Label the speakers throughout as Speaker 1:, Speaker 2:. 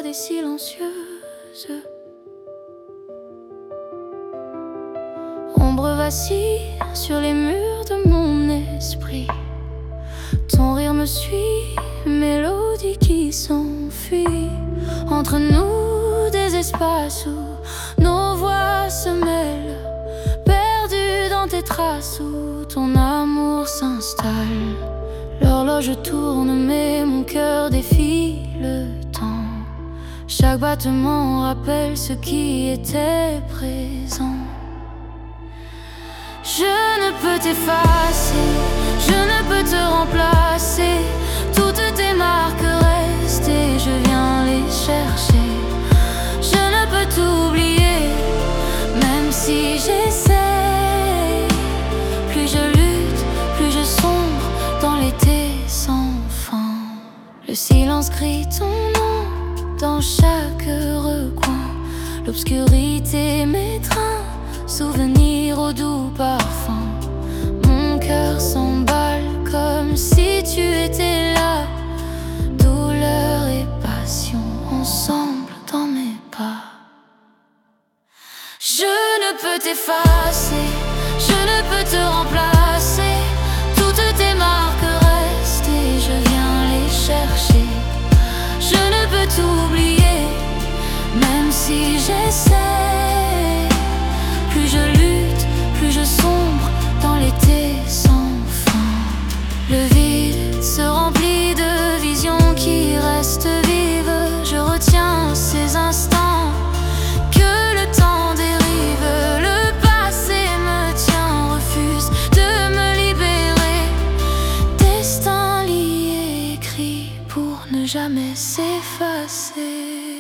Speaker 1: des silencieuses. Ombre vacille sur les murs de mon esprit. Ton rire me suit, mélodie qui s'enfuit. Entre nous des espaces où nos voix se mêlent, perdues dans tes traces où ton amour s'installe. L'horloge tourne mais mon cœur défie le temps. Chaque battement rappelle ce qui était présent. Je ne peux t'effacer, je ne peux te remplacer. Toutes tes marques restent et je viens les chercher. Je ne peux t'oublier, même si j'essaie. Plus je lutte, plus je sombre dans l'été sans fin. Le silence crie ton nom dans chaque recoin. L'obscurité m'étreint, souvenir au doux parfum. Mon cœur s'emballe comme si tu étais là. Douleur et passion ensemble dans mes pas. Je ne peux t'effacer, je ne peux te remplacer. Toutes tes marques restent et je viens les chercher. Je ne peux t'oublier, même si j'essaie. Plus je lutte, plus je sombre dans l'été sans fin. Le vide se remplit de visions qui restent vives. Je retiens ces instants que le temps dérive. Le passé me tient, refuse de me libérer. Destin lié, écrit pour ne jamais s'effacer.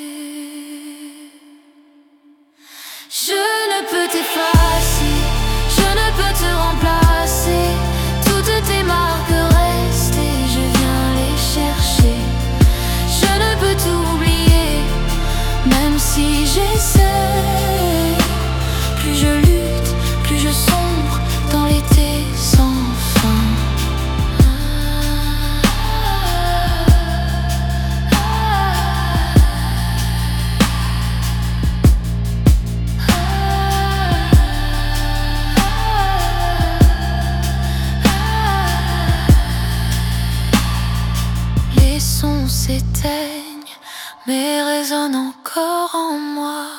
Speaker 1: Je ne peux t'effacer, je ne peux te remplacer. Toutes tes marques restent et je viens les chercher. Je ne peux t'oublier, même si j'essaie. Plus je lutte, plus je sombre dans l'été sans fin. Les sons s'éteignent, mais résonnent encore en moi.